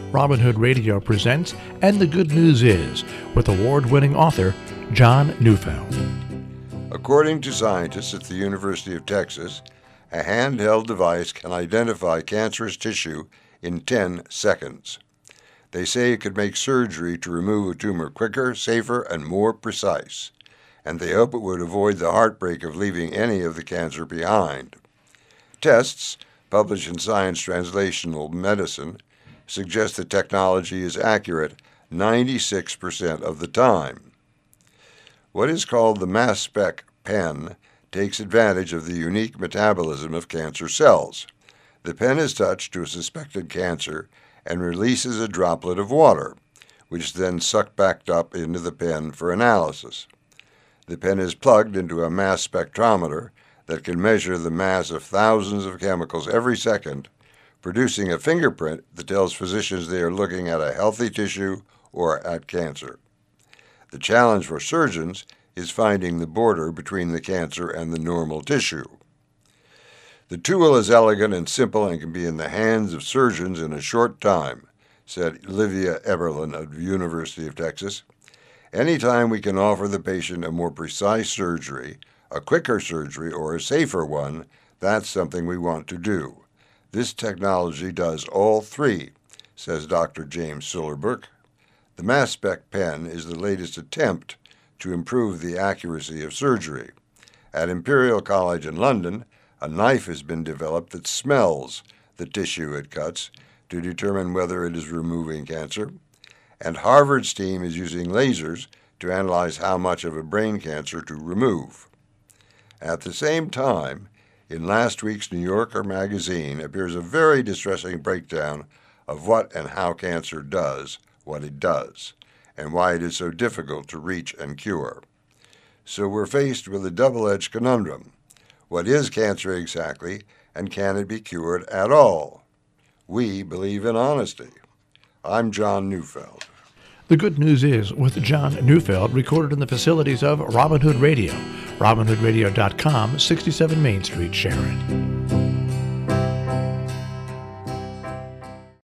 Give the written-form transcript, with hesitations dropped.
Robin Hood Radio presents And the Good News Is, with award-winning author John Neufeld. According to scientists at the University of Texas, a handheld device can identify cancerous tissue in 10 seconds. They say it could make surgery to remove a tumor quicker, safer, and more precise, and they hope it would avoid the heartbreak of leaving any of the cancer behind. Tests, published in Science Translational Medicine, suggest the technology is accurate 96% of the time. What is called the mass spec pen takes advantage of the unique metabolism of cancer cells. The pen is touched to a suspected cancer and releases a droplet of water, which is then sucked back up into the pen for analysis. The pen is plugged into a mass spectrometer that can measure the mass of thousands of chemicals every second, producing a fingerprint that tells physicians they are looking at a healthy tissue or at cancer. The challenge for surgeons is finding the border between the cancer and the normal tissue. The tool is elegant and simple and can be in the hands of surgeons in a short time, said Olivia Eberlin of the University of Texas. Anytime we can offer the patient a more precise surgery, a quicker surgery, or a safer one, that's something we want to do. This technology does all three, says Dr. James Sillerberg. The mass spec pen is the latest attempt to improve the accuracy of surgery. At Imperial College in London, a knife has been developed that smells the tissue it cuts to determine whether it is removing cancer, and Harvard's team is using lasers to analyze how much of a brain cancer to remove. At the same time, in last week's New Yorker magazine appears a very distressing breakdown of what and how cancer does what it does, and why it is so difficult to reach and cure. So we're faced with a double-edged conundrum. What is cancer exactly, and can it be cured at all? We believe in honesty. I'm John Neufeld. The Good News Is with John Neufeld, recorded in the facilities of Robin Hood Radio, robinhoodradio.com, 67 Main Street, Sharon.